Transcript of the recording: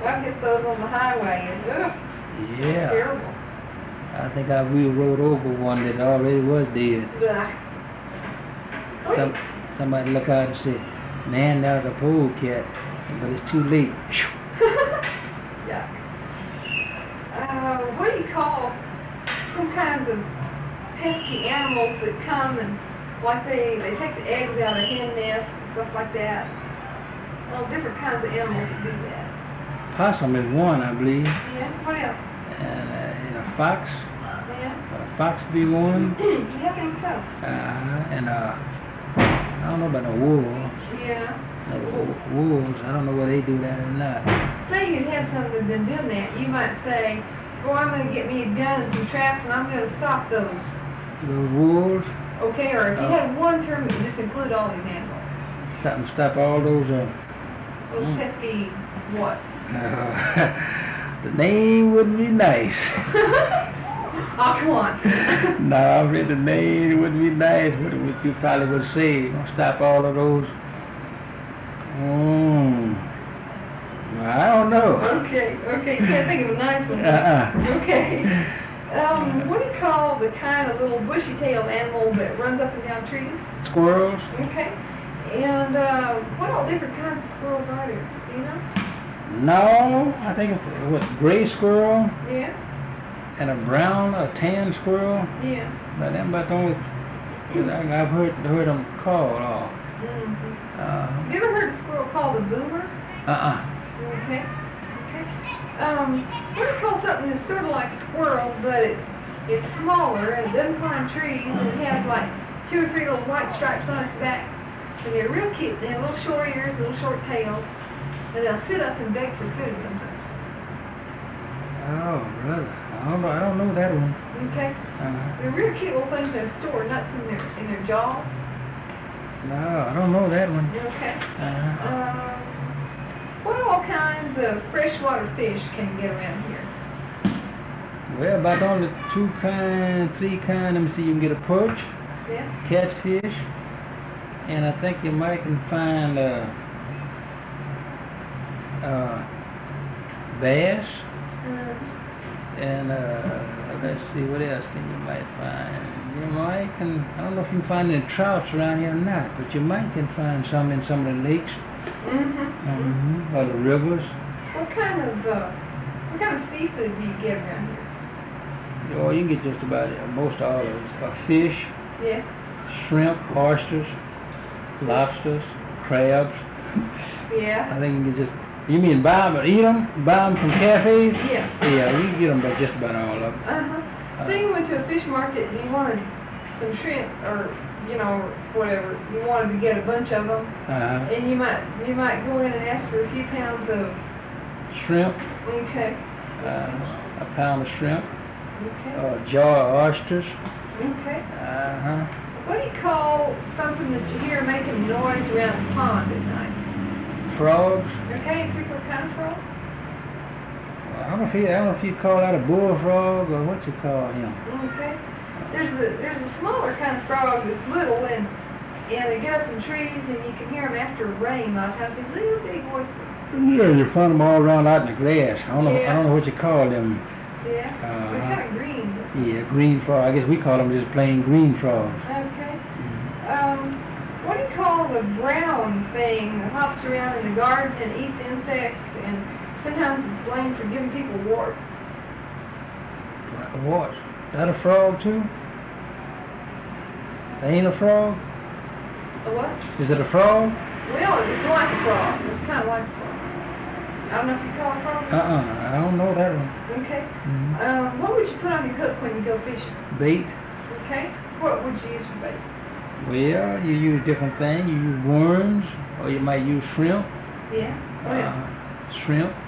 I've hit those on the highway and Yeah. terrible. I think we rode over one that already was dead. Blah. Somebody look out and say, man, that was a polecat, but it's too late. Yeah. What do you call some kinds of pesky animals that come and like they take the eggs out of hen nests and stuff like that? Well, different kinds of animals that do that. Possum is one, I believe, Yeah. What else? and a fox. Yeah. A fox be one. Yeah, I think so. And I don't know about the wolves. Yeah. Wolves, I don't know whether they do that or not. Say you had somebody that been doing that, you might say, "Oh, I'm going to get me a gun and some traps, and I'm going to stop those." The wolves, Okay, or if you had one term that would just include all these animals, stop all those. those pesky what? The name wouldn't be nice. Oh, come on. No, I read the name wouldn't be nice. What you probably would say? Gonna stop all of those. I don't know. Okay, you can't think of a nice one. Okay. What do you call the kind of little bushy-tailed animal that runs up and down trees? Squirrels. Okay. And what all different kinds of squirrels are there? Do you know? No, I think it's gray squirrel Yeah. and a tan squirrel. Yeah. But them about the only I've heard them called. Mm-hmm. Have you ever heard a squirrel called a boomer? Okay. What do you call something that's sort of like a squirrel, but it's smaller and it doesn't climb trees and it has like 2 or 3 little white stripes on its back, and they're real cute. They have little short ears, little short tails, and they'll sit up and beg for food sometimes. Oh, brother, I don't know that one. Okay. They're real cute little things that store nuts in their jaws. No, I don't know that one. Okay. What all kinds of freshwater fish can you get around here? Well, about only 2 kind, 3 kind. Let me see. You can get a perch, Yeah. catfish, and I think you might can find bass, and let's see what else you might find. I don't know if you can find any trouts around here or not, but you might can find some in some of the lakes. Or the rivers. What kind of seafood do you get around here? Oh, you can get just about most all of it. Fish, Yeah. shrimp, oysters, lobsters, crabs. Yeah. I think you can you mean buy them or eat them? Buy them from cafes? Yeah. Yeah, you can get them by just about all of them. Say you went to a fish market and you wanted some shrimp or whatever. You wanted to get a bunch of them, and you might go in and ask for a few pounds of shrimp. Okay. A pound of shrimp. Okay. Or a jar of oysters. Okay. What do you call something that you hear making noise around the pond at night? Frogs. Okay, a particular kind of frog? I don't know if you call that a bullfrog or what you call him. Okay. There's a smaller kind of frog that's little and they get up in trees and you can hear them after rain. A lot of times these little big voices. Yeah, you find them all around out in the grass. I don't know what you call them. Yeah. They're kind of green. Yeah, green frog. I guess we call them just plain green frogs. Okay. What do you call the brown thing that hops around in the garden and eats insects and sometimes it's blamed for giving people warts? What? Is that a frog too? That ain't a frog? A what? Is it a frog? Well, it's like a frog. It's kind of like a frog. I don't know if you call it a frog. I don't know that one. Okay. What would you put on your hook when you go fishing? Bait. Okay. What would you use for bait? Well, you use different things. You use worms, or you might use shrimp. Yeah. What else? Shrimp.